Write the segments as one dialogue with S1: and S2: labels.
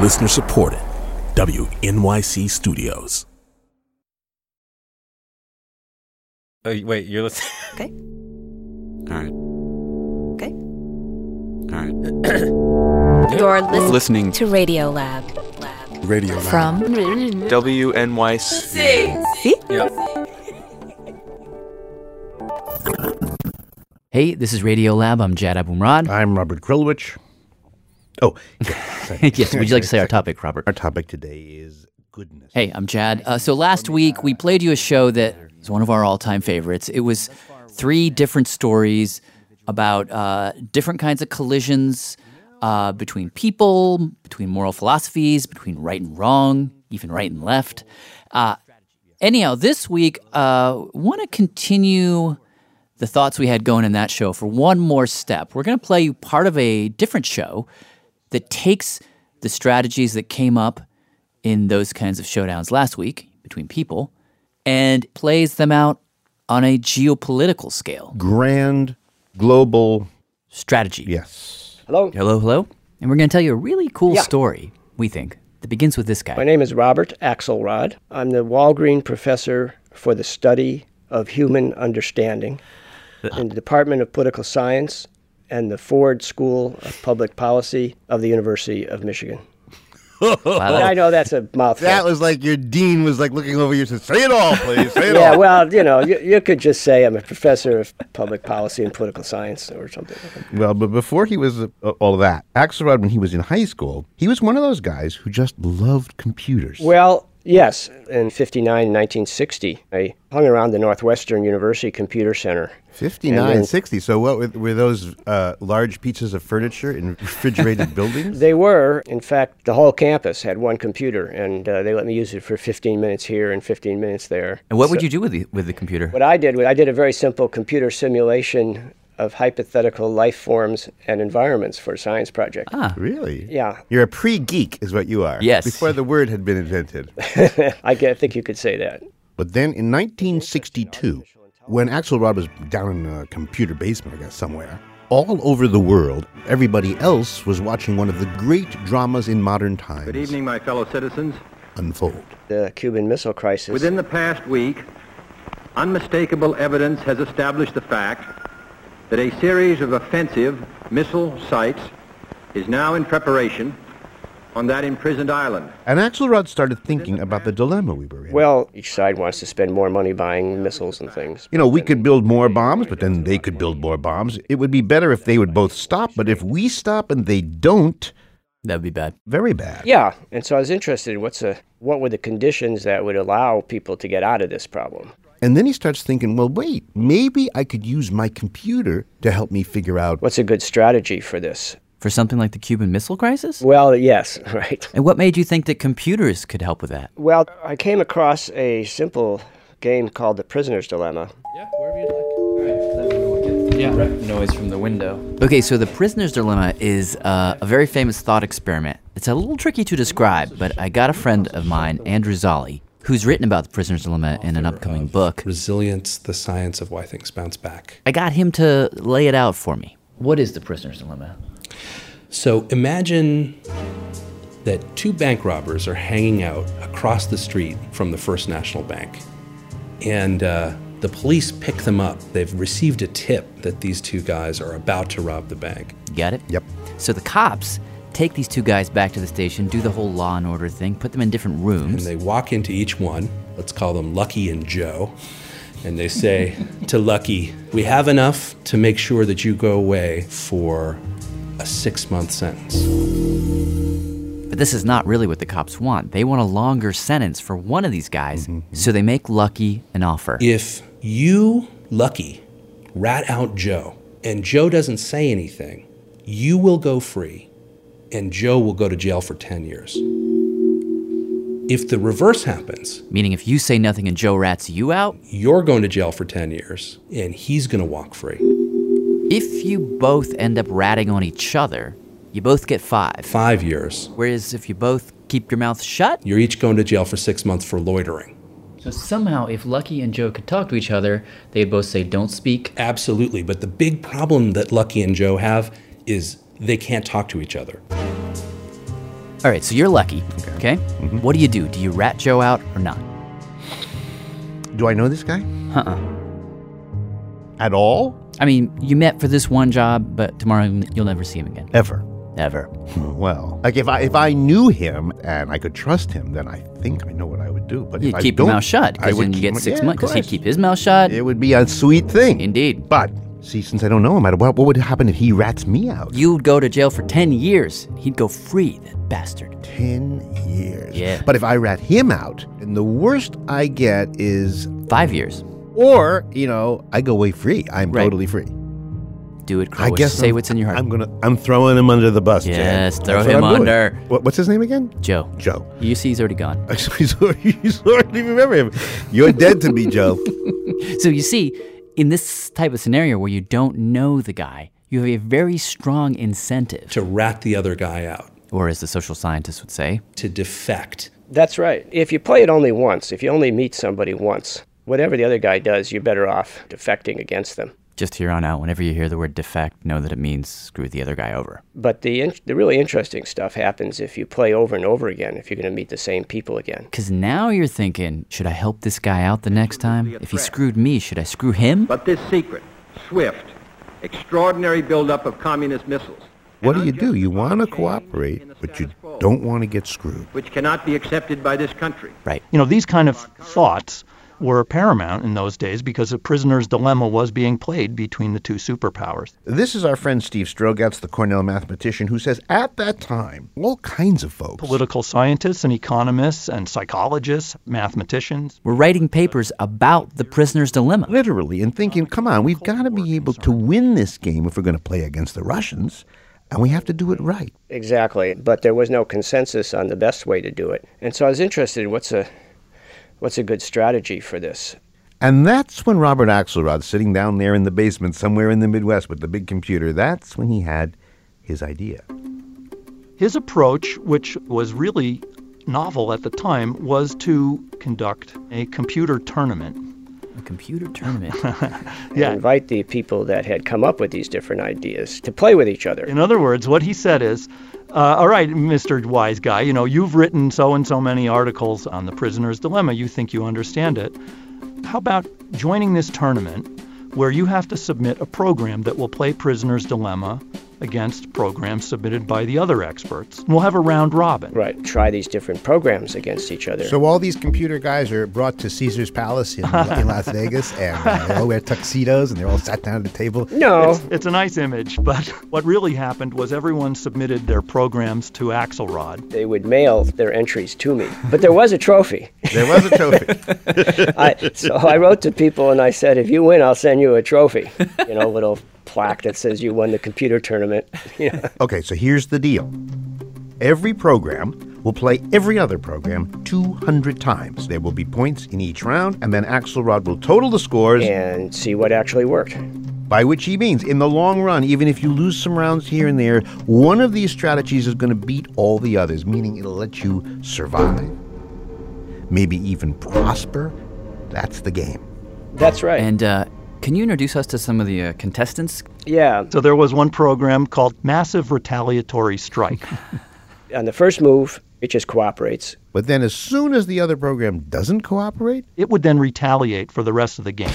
S1: Listener supported. WNYC Studios.
S2: Wait, you're listening?
S3: Okay.
S4: All right.
S3: Okay.
S4: All right.
S3: You're
S4: Listening
S3: to Radio Lab.
S5: Radio Lab.
S3: From
S4: WNYC.
S3: See?
S2: Yeah.
S6: Hey, this is Radio Lab. I'm Jad Abumrad.
S5: I'm Robert Krulwich. Oh,
S6: Yes, would you like to say our topic, Robert?
S5: Our topic today is goodness.
S6: Hey, I'm Jad. So last week, we played you a show that is one of our all-time favorites. It was 3 different stories about different kinds of collisions between people, between moral philosophies, between right and wrong, even right and left. Anyhow, this week, want to continue the thoughts we had going in that show for one more step. We're going to play you part of a different show that takes the strategies that came up in those kinds of showdowns last week between people and plays them out on a geopolitical scale.
S5: Grand, global
S6: Strategy.
S5: Yes.
S7: Hello.
S6: Hello. And we're going to tell you a really cool story, we think, that begins with this guy.
S7: My name is Robert Axelrod. I'm the Walgreen Professor for the Study of Human Understanding in the Department of Political Science and the Ford School of Public Policy of the University of Michigan.
S6: Wow,
S7: I know that's a mouthful.
S5: That was like your dean was like looking over you and said, say it all, please, say it
S7: Yeah,
S5: all.
S7: well, you could just say I'm a professor of public policy and political science or something.
S5: Well, but before he was all of that, Axelrod, when he was in high school, he was one of those guys who just loved computers.
S7: Well, yes. In 59 and 1960, I hung around the Northwestern University Computer Center.
S5: 59, 60. So what were those large pieces of furniture in refrigerated buildings?
S7: They were. In fact, the whole campus had one computer, and they let me use it for 15 minutes here and 15 minutes there.
S6: And what would you do with the computer?
S7: What I did a very simple computer simulation of hypothetical life forms and environments for a science project.
S6: Ah,
S5: Really?
S7: Yeah.
S5: You're a pre-geek is what you are.
S6: Yes.
S5: Before the word had been invented.
S7: I think you could say that.
S5: But then in 1962, when Axelrod was down in a computer basement, I guess, somewhere, all over the world, everybody else was watching one of the great dramas in modern times.
S8: Good evening, my fellow citizens.
S5: Unfold.
S7: The Cuban Missile Crisis.
S8: Within the past week, unmistakable evidence has established the fact that a series of offensive missile sites is now in preparation on that imprisoned island.
S5: And Axelrod started thinking about the dilemma we were in.
S7: Well, each side wants to spend more money buying missiles and things.
S5: You know, we could build more bombs, but then they could build more bombs. It would be better if they would both stop, but if we stop and they don't,
S6: that would be bad.
S5: very bad.
S7: Yeah, and so I was interested in what were the conditions that would allow people to get out of this problem.
S5: And then he starts thinking, well, wait, maybe I could use my computer to help me figure out.
S7: What's a good strategy for this?
S6: For something like the Cuban Missile Crisis?
S7: Well, yes, right.
S6: And what made you think that computers could help with that?
S7: Well, I came across a simple game called The Prisoner's Dilemma.
S6: Yeah, wherever you'd like. Noise from the window. Okay, so The Prisoner's Dilemma is a very famous thought experiment. It's a little tricky to describe, but I got a friend of mine, Andrew Zolli, who's written about The Prisoner's Dilemma in an upcoming book.
S9: Resilience, the Science of Why Things Bounce Back.
S6: I got him to lay it out for me. What is The Prisoner's Dilemma?
S9: So imagine that 2 bank robbers are hanging out across the street from the First National Bank. And the police pick them up. They've received a tip that these 2 guys are about to rob the bank.
S6: Got it?
S5: Yep.
S6: So the cops take these 2 guys back to the station, do the whole law and order thing, put them in different
S9: And
S6: rooms.
S9: they walk into each one, let's call them Lucky and Joe, and they say to Lucky, we have enough to make sure that you go away for a 6-month sentence.
S6: But this is not really what the cops want. They want a longer sentence for one of these guys, so they make Lucky an offer.
S9: If you, Lucky, rat out Joe, and Joe doesn't say anything, you will go free, and Joe will go to jail for 10 years. If the reverse happens,
S6: Meaning if you say nothing and Joe rats you out,
S9: you're going to jail for 10 years, and he's going to walk free.
S6: if you both end up ratting on each other, you both get 5.
S9: 5 years.
S6: Whereas if you both keep your mouth shut,
S9: You're each going to jail for 6 months for loitering.
S6: so somehow if Lucky and Joe could talk to each other, they'd both say, don't speak.
S9: Absolutely, but the big problem that Lucky and Joe have is they can't talk to each other.
S6: All right, so you're lucky, okay? What do? Do you rat Joe out or not?
S5: Do I know this guy?
S6: Uh-uh.
S5: At all?
S6: I mean, you met for this one job, but tomorrow you'll never see him again.
S5: Ever?
S6: Ever.
S5: Well, like if I knew him and I could trust him, then I think I know what I would do. But
S6: You'd
S5: if
S6: keep
S5: I
S6: your
S5: don't,
S6: mouth shut,
S5: I
S6: because
S5: would
S6: then you
S5: keep
S6: get
S5: my-
S6: 6
S5: yeah,
S6: months, because he'd
S5: of course.
S6: keep his mouth shut.
S5: It would be a sweet thing.
S6: Indeed.
S5: But, see, since I don't know him, what would happen if he rats me out?
S6: You'd go to jail for 10 years. He'd go free, that bastard.
S5: 10 years.
S6: Yeah.
S5: But if I rat him out, and the worst I get is...
S6: 5 years.
S5: Or, I go away free. I'm
S6: Right.
S5: totally free.
S6: Do it, Crow.
S5: I guess
S6: Say what's in your heart.
S5: I'm throwing him under the bus, Jan.
S6: Yes, throw
S5: That's what
S6: him
S5: I'm doing.
S6: under.
S5: What's his name again?
S6: Joe.
S5: Joe.
S6: You see he's already gone.
S5: He's already remember him. You're dead to me, Joe.
S6: So you see, in this type of scenario where you don't know the guy, you have a very strong incentive.
S9: To rat the other guy out.
S6: Or as the social scientists would say,
S9: to defect.
S7: That's right. If you play it only once, if you only meet somebody once, whatever the other guy does, you're better off defecting against them.
S6: Just here on out, whenever you hear the word defect, know that it means screw the other guy over.
S7: But the really interesting stuff happens if you play over and over again, if you're going to meet the same people again.
S6: Because now you're thinking, should I help this guy out the next time? If he screwed me, should I screw him?
S8: But this secret, swift, extraordinary buildup of communist missiles,
S5: What do? You want to cooperate, but you don't want to get screwed.
S8: which cannot be accepted by this country.
S6: Right.
S10: These kind of thoughts were paramount in those days because a prisoner's dilemma was being played between the two superpowers.
S5: This is our friend Steve Strogatz, the Cornell mathematician, who says at that time, all kinds of folks,
S10: Political scientists and economists and psychologists, mathematicians,
S6: We're writing papers about the prisoner's dilemma.
S5: literally, and thinking, come on, we've got to be able to win this game if we're going to play against the Russians, and we have to do it right.
S7: Exactly. But there was no consensus on the best way to do it. And so I was interested, what's a good strategy for this?
S5: And that's when Robert Axelrod, sitting down there in the basement somewhere in the Midwest with the big computer, that's when he had his idea.
S10: his approach, which was really novel at the time, was to conduct a computer tournament.
S6: A computer tournament?
S10: Yeah.
S7: Invite the people that had come up with these different ideas to play with each other.
S10: In other words, what he said is, all right, Mr. Wise Guy, you've written so and so many articles on the prisoner's dilemma. You think you understand it. How about joining this tournament where you have to submit a program that will play prisoner's dilemma against programs submitted by the other experts? And we'll have a round robin.
S7: Right. Try these different programs against each other.
S11: So all these computer guys are brought to Caesar's Palace in Las Vegas, and they all wear tuxedos, and they're all sat down at the table.
S7: No.
S10: It's a nice image, but what really happened was everyone submitted their programs to Axelrod.
S7: They would mail their entries to me. But there was a trophy.
S5: There was a trophy.
S7: So I wrote to people and I said, if you win, I'll send you a trophy. A little plaque that says you won the computer tournament.
S5: Okay, so here's the deal. Every program will play every other program 200 times. There will be points in each round, and then Axelrod will total the scores.
S7: And see what actually worked.
S5: By which he means, in the long run, even if you lose some rounds here and there, one of these strategies is going to beat all the others, meaning it'll let you survive, maybe even prosper. That's the game.
S7: That's right.
S6: And can you introduce us to some of the contestants?
S7: Yeah.
S10: So there was one program called Massive Retaliatory Strike.
S7: On the first move, it just cooperates.
S5: But then as soon as the other program doesn't cooperate,
S10: it would then retaliate for the rest of the game.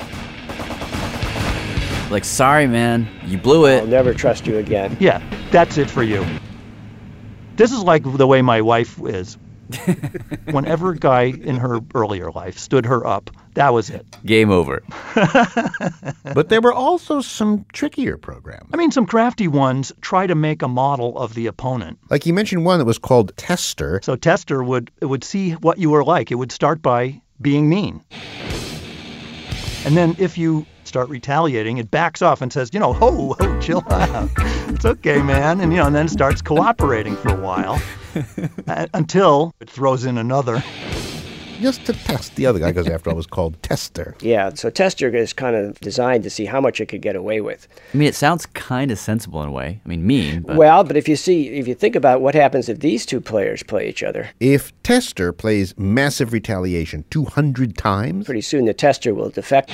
S6: Like, sorry, man, you blew it.
S7: I'll never trust you again.
S10: Yeah, that's it for you. This is like the way my wife is. Whenever a guy in her earlier life stood her up, that was it.
S6: Game over.
S5: But there were also some trickier programs.
S10: I mean, some crafty ones try to make a model of the opponent.
S5: Like you mentioned one that was called Tester.
S10: So Tester would see what you were like. It would start by being mean. And then if you start retaliating, it backs off and says, ho, chill out. It's okay, man. And, and then starts cooperating for a while until it throws in another.
S5: Just to test the other guy, because after all, it was called Tester.
S7: Yeah, so Tester is kind of designed to see how much it could get away with.
S6: I mean, it sounds kind of sensible in a way. I mean, mean, but...
S7: Well, but if you think about what happens if these two players play each other.
S5: If Tester plays Massive Retaliation 200 times...
S7: Pretty soon the Tester will defect.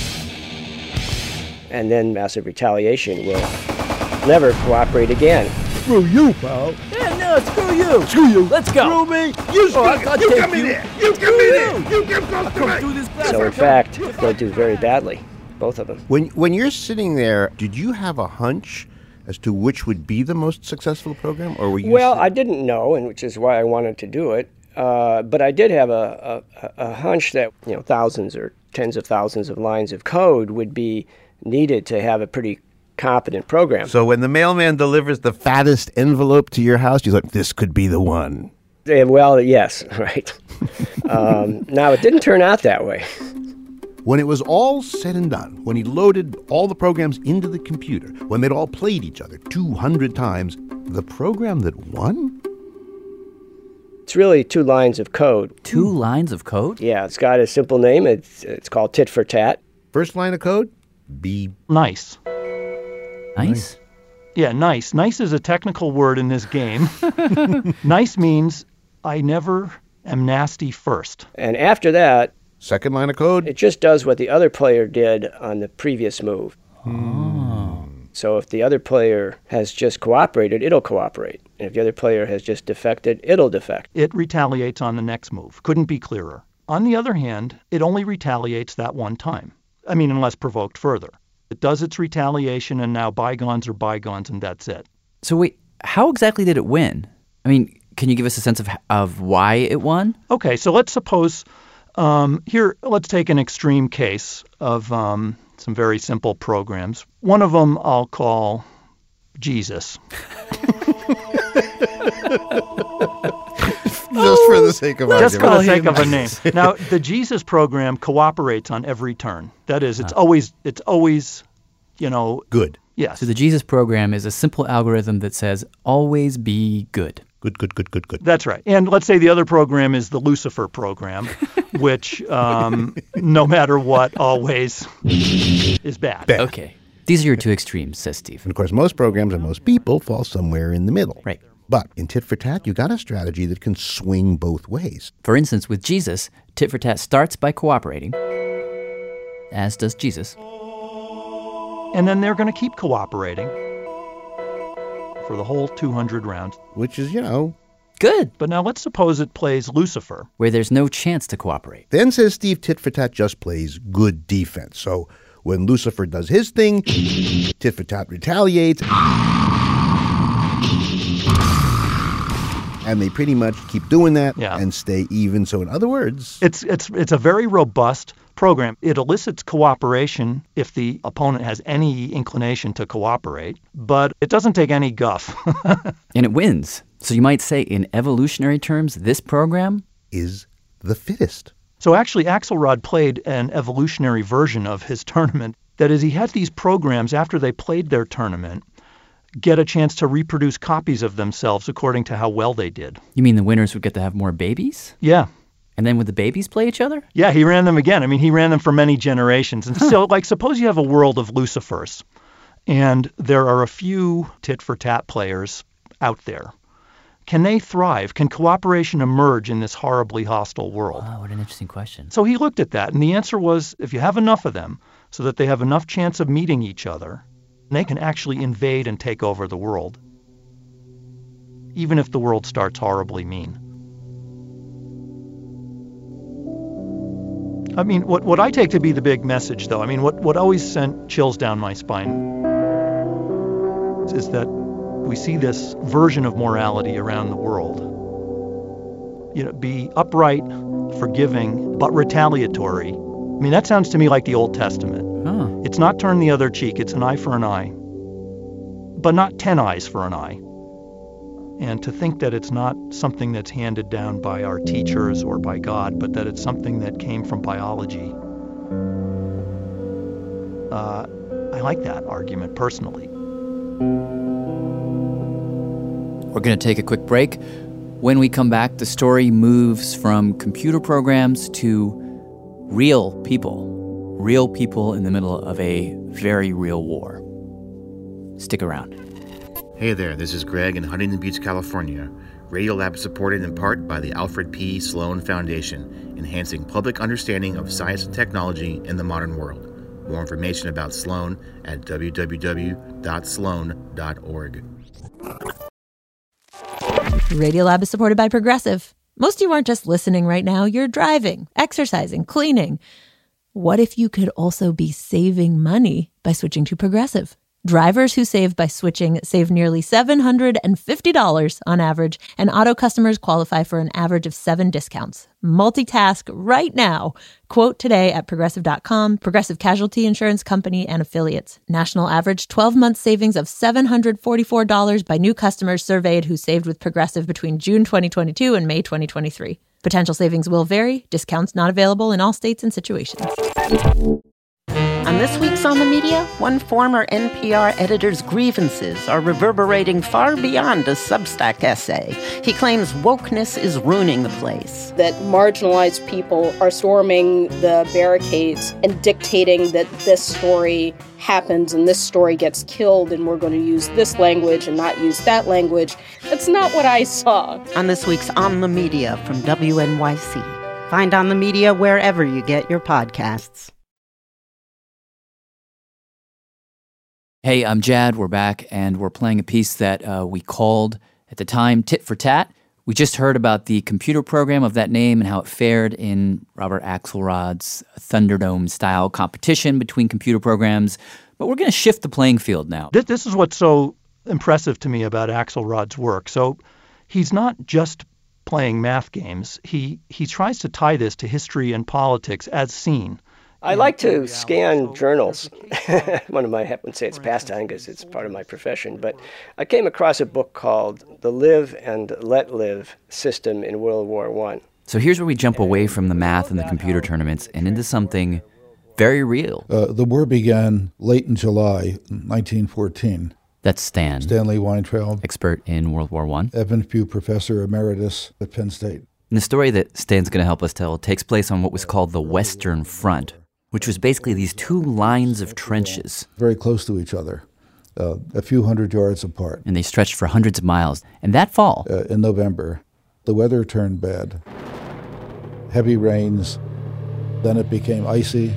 S7: And then Massive Retaliation will never cooperate again.
S11: Screw you, pal.
S6: Yeah, no, No, screw you.
S11: Screw you.
S6: Let's go.
S11: Screw me. You screw
S6: I can't
S11: You
S6: take
S11: come in
S6: you.
S11: there. You come in there. You come close to me.
S6: Do this fast.
S7: So in fact, they'll do very badly, both of them.
S5: When you're sitting there, did you have a hunch as to which would be the most successful program, or were you?
S7: Well, I didn't know, and which is why I wanted to do it. But I did have a hunch that thousands or tens of thousands of lines of code would be needed to have a pretty competent program.
S5: So when the mailman delivers the fattest envelope to your house, you're like, this could be the one.
S7: Well, yes, right. Now, it didn't turn out that way.
S5: When it was all said and done, when he loaded all the programs into the computer, when they'd all played each other 200 times, the program that won?
S7: It's really 2 lines of code.
S6: 2 lines of code?
S7: Yeah, it's got a simple name. It's called tit for tat.
S5: First line of code? B.
S10: Nice.
S6: Nice?
S10: Yeah, nice. Nice is a technical word in this game. Nice means I never am nasty first.
S7: And after that,
S5: second line of code?
S7: It just does what the other player did on the previous move.
S6: Oh.
S7: So if the other player has just cooperated, it'll cooperate. And if the other player has just defected, it'll defect.
S10: It retaliates on the next move. Couldn't be clearer. On the other hand, it only retaliates that one time. I mean, unless provoked further. It does its retaliation, and now bygones are bygones, and that's it.
S6: So wait, how exactly did it win? I mean, can you give us a sense of why it won?
S10: Okay, so let's suppose, let's take an extreme case of some very simple programs. One of them I'll call Jesus.
S5: Just for the sake of argument.
S10: Just for the sake of a name. Now, the Jesus program cooperates on every turn. That is, it's always,
S5: good.
S10: Yes.
S6: So the Jesus program is a simple algorithm that says always be good.
S5: Good.
S10: That's right. And let's say the other program is the Lucifer program, which no matter what, always is bad.
S6: Okay. These are your 2 extremes, says Steve.
S5: And of course, most programs and most people fall somewhere in the middle.
S6: Right.
S5: But in tit for tat, you got a strategy that can swing both ways.
S6: For instance, with Jesus, tit for tat starts by cooperating, as does Jesus.
S10: And then they're going to keep cooperating for the whole 200 rounds.
S5: Which is,
S6: good.
S10: But now let's suppose it plays Lucifer,
S6: where there's no chance to cooperate.
S5: Then, says Steve, tit for tat just plays good defense. So when Lucifer does his thing, tit for tat retaliates. And they pretty much keep doing that and stay even. So in other words,
S10: it's a very robust program. It elicits cooperation if the opponent has any inclination to cooperate, but it doesn't take any guff.
S6: And it wins. So you might say in evolutionary terms, this program
S5: is the fittest.
S10: So actually, Axelrod played an evolutionary version of his tournament. That is, he had these programs after they played their tournament get a chance to reproduce copies of themselves according to how well they did.
S6: You mean the winners would get to have more babies?
S10: Yeah.
S6: And then would the babies play each other?
S10: Yeah, he ran them again. I mean, he ran them for many generations. And so, suppose you have a world of Lucifers, and there are a few tit-for-tat players out there. Can they thrive? Can cooperation emerge in this horribly hostile world?
S6: Oh, what an interesting question.
S10: So he looked at that, and the answer was, if you have enough of them so that they have enough chance of meeting each other, they can actually invade and take over the world, even if the world starts horribly mean. I mean, what I take to be the big message, though, I mean, what always sent chills down my spine is that we see this version of morality around the world. Be upright, forgiving, but retaliatory. I mean, that sounds to me like the Old Testament.
S6: Huh.
S10: It's not turn the other cheek, it's an eye for an eye, but not 10 eyes for an eye. And to think that it's not something that's handed down by our teachers or by God, but that it's something that came from biology. I like that argument personally.
S6: We're going to take a quick break. When we come back, the story moves from computer programs to real people in the middle of a very real war. Stick around.
S12: Hey there, this is Greg in Huntington Beach, California. Radiolab is supported in part by the Alfred P. Sloan Foundation, enhancing public understanding of science and technology in the modern world. More information about Sloan at www.sloan.org.
S13: Radiolab is supported by Progressive. Most of you aren't just listening right now. You're driving, exercising, cleaning. What if you could also be saving money by switching to Progressive? Drivers who save by switching save nearly $750 on average, and auto customers qualify for an average of 7 discounts. Multitask right now. Quote today at Progressive.com. Progressive Casualty Insurance Company and Affiliates. National average 12-month savings of $744 by new customers surveyed who saved with Progressive between June 2022 and May 2023. Potential savings will vary. Discounts not available in all states and situations.
S14: On this week's On the Media, one former NPR editor's grievances are reverberating far beyond a Substack essay. He claims wokeness is ruining the place.
S15: That marginalized people are storming the barricades and dictating that this story happens and this story gets killed and we're going to use this language and not use that language. That's not what I saw.
S14: On this week's On the Media from WNYC. Find On the Media wherever you get your podcasts.
S6: Hey, I'm Jad. We're back, and we're playing a piece that we called, at the time, Tit for Tat. We just heard about the computer program of that name and how it fared in Robert Axelrod's Thunderdome-style competition between computer programs. But we're going to shift the playing field now.
S10: This is what's so impressive to me about Axelrod's work. So he's not just playing math games. He tries to tie this to history and politics as seen.
S7: I like to scan journals. One of my, I wouldn't say it's pastime because it's part of my profession, but I came across a book called The Live and Let Live System in World War I.
S6: So here's where we jump away from the math and the computer tournaments and into something very real.
S16: The war began late in July 1914.
S6: That's Stan.
S16: Stanley Weintraub.
S6: Expert in World War I.
S16: Evans Pugh Professor Emeritus at Penn State.
S6: And the story that Stan's going to help us tell takes place on what was called the Western Front, which was basically these two lines of trenches.
S16: Very close to each other, a few hundred yards apart.
S6: And they stretched for hundreds of miles. And that fall,
S16: in November, the weather turned bad. Heavy rains, then it became icy,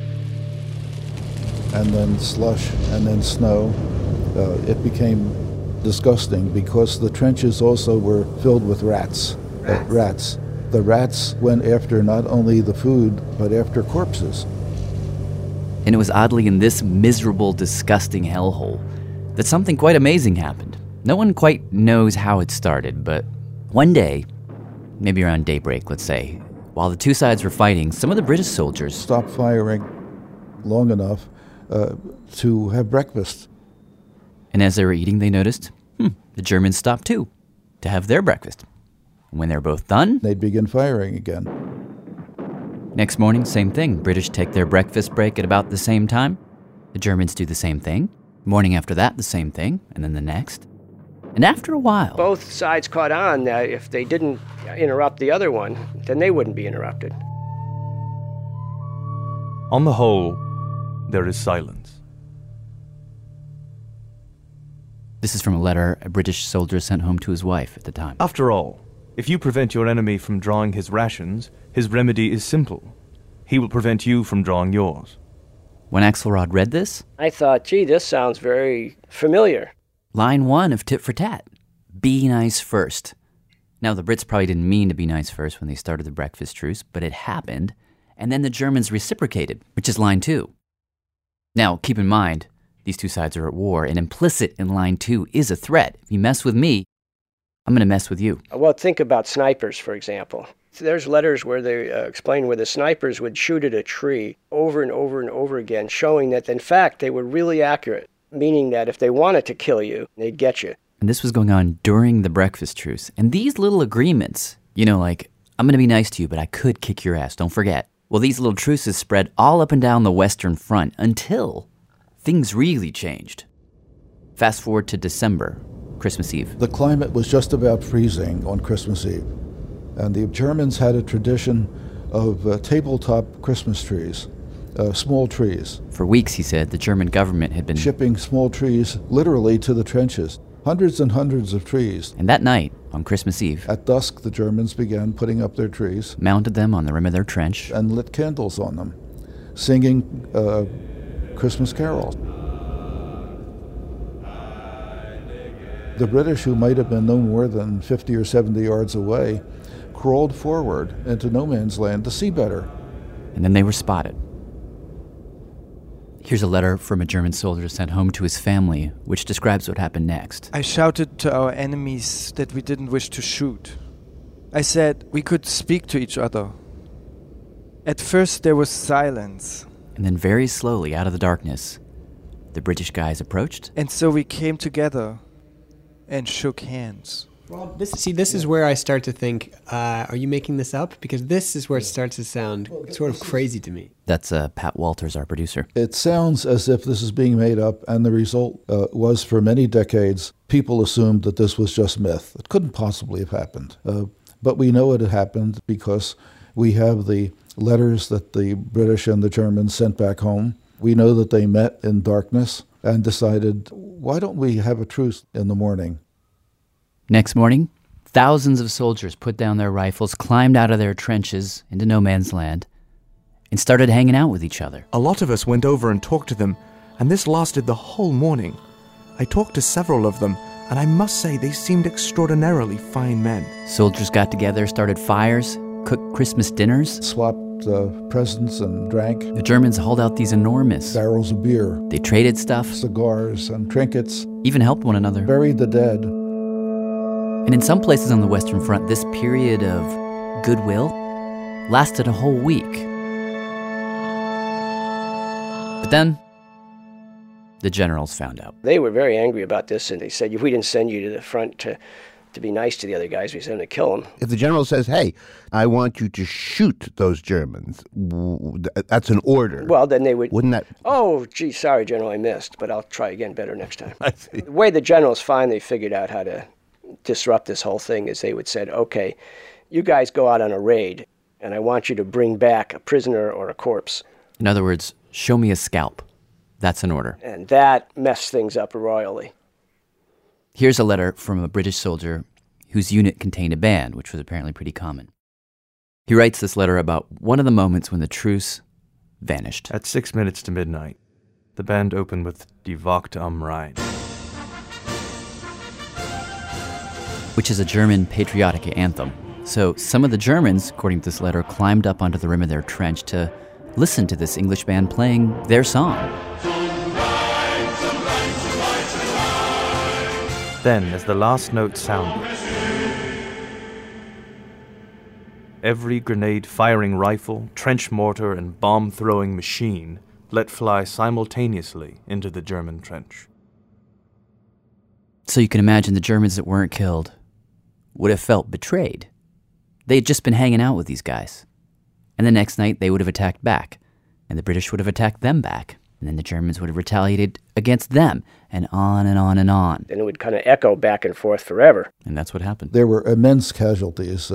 S16: and then slush, and then snow. It became disgusting because the trenches also were filled with rats. The rats went after not only the food, but after corpses.
S6: And it was oddly in this miserable, disgusting hellhole that something quite amazing happened. No one quite knows how it started, but one day, maybe around daybreak, let's say, while the two sides were fighting, some of the British soldiers
S16: stopped firing long enough to have breakfast.
S6: And as they were eating, they noticed, the Germans stopped too, to have their breakfast. And when they were both done,
S16: they'd begin firing again.
S6: Next morning, same thing. British take their breakfast break at about the same time. The Germans do the same thing. Morning after that, the same thing. And then the next. And after a while,
S7: both sides caught on that if they didn't interrupt the other one, then they wouldn't be interrupted.
S17: On the whole, there is silence.
S6: This is from a letter a British soldier sent home to his wife at the time.
S17: After all, if you prevent your enemy from drawing his rations, his remedy is simple. He will prevent you from drawing yours.
S6: When Axelrod read this,
S7: I thought, gee, this sounds very familiar.
S6: Line 1 of Tit for Tat. Be nice first. Now, the Brits probably didn't mean to be nice first when they started the breakfast truce, but it happened, and then the Germans reciprocated, which is line 2. Now, keep in mind, these two sides are at war, and implicit in line 2 is a threat. If you mess with me, I'm going to mess with you.
S7: Well, think about snipers, for example. There's letters where they explain where the snipers would shoot at a tree over and over and over again, showing that, in fact, they were really accurate, meaning that if they wanted to kill you, they'd get you.
S6: And this was going on during the breakfast truce. And these little agreements, like, I'm going to be nice to you, but I could kick your ass, don't forget. Well, these little truces spread all up and down the Western Front until things really changed. Fast forward to December, Christmas Eve.
S16: The climate was just about freezing on Christmas Eve. And the Germans had a tradition of tabletop Christmas trees, small trees.
S6: For weeks, he said, the German government had been
S16: shipping small trees literally to the trenches. Hundreds and hundreds of trees.
S6: And that night, on Christmas Eve,
S16: at dusk, the Germans began putting up their trees,
S6: mounted them on the rim of their trench,
S16: and lit candles on them, singing Christmas carols. The British, who might have been no more than 50 or 70 yards away, crawled forward into no man's land to see better.
S6: And then they were spotted. Here's a letter from a German soldier sent home to his family, which describes what happened next.
S18: I shouted to our enemies that we didn't wish to shoot. I said we could speak to each other. At first there was silence.
S6: And then very slowly, out of the darkness, the British guys approached.
S18: And so we came together and shook hands.
S19: Well, this is where I start to think, are you making this up? Because this is where it starts to sound sort of crazy to me.
S6: That's Pat Walters, our producer.
S16: It sounds as if this is being made up, and the result was for many decades, people assumed that this was just myth. It couldn't possibly have happened. But we know it had happened because we have the letters that the British and the Germans sent back home. We know that they met in darkness and decided, why don't we have a truce in the morning?
S6: Next morning, thousands of soldiers put down their rifles, climbed out of their trenches into no man's land, and started hanging out with each other.
S20: A lot of us went over and talked to them, and this lasted the whole morning. I talked to several of them, and I must say they seemed extraordinarily fine men.
S6: Soldiers got together, started fires, cooked Christmas dinners.
S16: Swapped presents and drank.
S6: The Germans hauled out these enormous
S16: barrels of beer.
S6: They traded stuff.
S16: Cigars and trinkets.
S6: Even helped one another.
S16: Buried the dead.
S6: And in some places on the Western Front, this period of goodwill lasted a whole week. But then, the generals found out.
S7: They were very angry about this, and they said, we didn't send you to the front to be nice to the other guys. We sent them to kill them.
S5: If the general says, hey, I want you to shoot those Germans, that's an order.
S7: Well, then they would...
S5: Wouldn't that...
S7: Oh, gee, sorry, General, I missed, but I'll try again better next time.
S5: I see.
S7: The way the generals finally figured out how to disrupt this whole thing is they would say, okay, you guys go out on a raid, and I want you to bring back a prisoner or a corpse.
S6: In other words, show me a scalp. That's an order.
S7: And that messed things up royally.
S6: Here's a letter from a British soldier whose unit contained a band, which was apparently pretty common. He writes this letter about one of the moments when the truce vanished.
S17: At 6 minutes to midnight, the band opened with Die Wacht am Rhein,
S6: which is a German patriotic anthem. So some of the Germans, according to this letter, climbed up onto the rim of their trench to listen to this English band playing their song.
S17: Then, as the last note sounded, every grenade-firing rifle, trench mortar, and bomb-throwing machine let fly simultaneously into the German trench.
S6: So you can imagine the Germans that weren't killed would have felt betrayed. They had just been hanging out with these guys. And the next night, they would have attacked back. And the British would have attacked them back. And then the Germans would have retaliated against them, and on and on and on.
S7: And it would kind of echo back and forth forever.
S6: And that's what happened.
S16: There were immense casualties,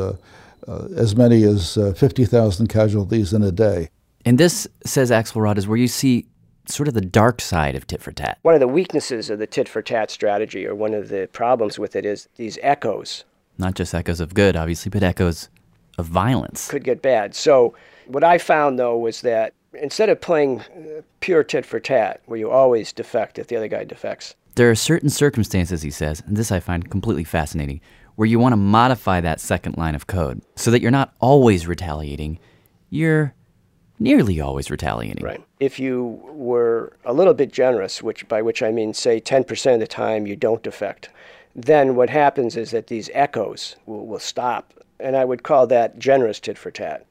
S16: as many as 50,000 casualties in a day.
S6: And this, says Axelrod, is where you see sort of the dark side of tit for tat.
S7: One of the weaknesses of the tit for tat strategy, or one of the problems with it, is these echoes.
S6: Not just echoes of good, obviously, but echoes of violence.
S7: Could get bad. So what I found, though, was that instead of playing pure tit for tat, where you always defect if the other guy defects.
S6: There are certain circumstances, he says, and this I find completely fascinating, where you want to modify that second line of code so that you're not always retaliating, you're nearly always retaliating.
S7: Right. If you were a little bit generous, by which I mean, say, 10% of the time you don't defect, then what happens is that these echoes will stop. And I would call that generous tit for tat.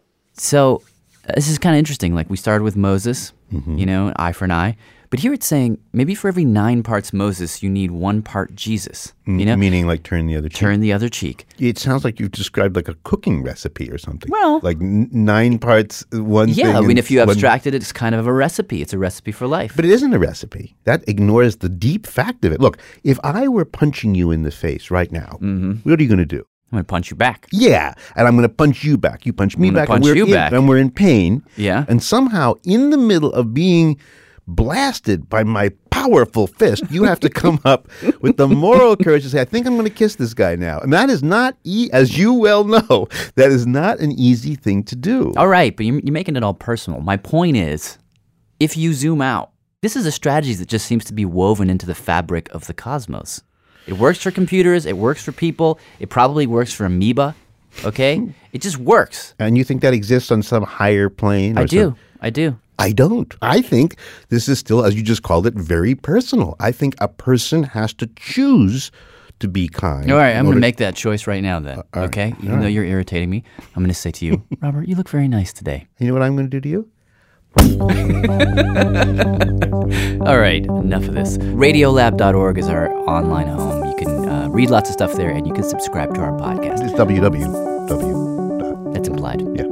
S6: So this is kind of interesting. Like we started with Moses, eye for an eye. But here it's saying maybe for every 9 parts Moses, you need 1 part Jesus.
S5: Meaning like turn the other cheek.
S6: Turn the other cheek.
S5: It sounds like you've described like a cooking recipe or something.
S6: Well,
S5: like 9 parts, one thing.
S6: Yeah, I mean, if you abstracted it, it's kind of a recipe. It's a recipe for life.
S5: But it isn't a recipe. That ignores the deep fact of it. Look, if I were punching you in the face right now, what are you going to do?
S6: I'm going to punch you back.
S5: Yeah, and I'm going to punch you back. You punch me back, and we're in pain.
S6: Yeah.
S5: And somehow, in the middle of being blasted by my powerful fist, you have to come up with the moral courage to say, I think I'm going to kiss this guy now. And that is not, as you well know, that is not an easy thing to do.
S6: All right, but you're making it all personal. My point is, if you zoom out, this is a strategy that just seems to be woven into the fabric of the cosmos. It works for computers. It works for people. It probably works for amoeba. Okay? It just works.
S5: And you think that exists on some higher plane?
S6: I do. I
S5: don't. I think this is still, as you just called it, very personal. I think a person has to choose to be kind.
S6: All right, I'm going to make that choice right now then, okay? Even though you're irritating me, I'm going to say to you, Robert, you look very nice today.
S5: You know what I'm going to do to you?
S6: All right, enough of this. Radiolab.org is our online home. You can read lots of stuff there, and you can subscribe to our podcast.
S5: It's www.
S6: That's implied.
S5: Yeah.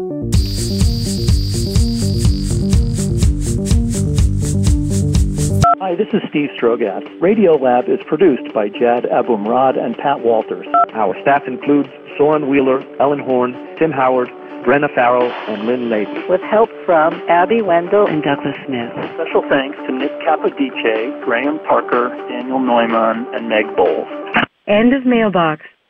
S21: Hi, this is Steve Strogat. Radiolab is produced by Jad Abumrad and Pat Walters. Our staff includes Soren Wheeler, Ellen Horn, Tim Howard, Brenna Farrell, and Lynn Leighton.
S22: With help from Abby Wendell and Douglas Smith.
S21: Special thanks to Nick Capodice, Graham Parker, Daniel Neumann, and Meg Bowles.
S22: End of mailbox.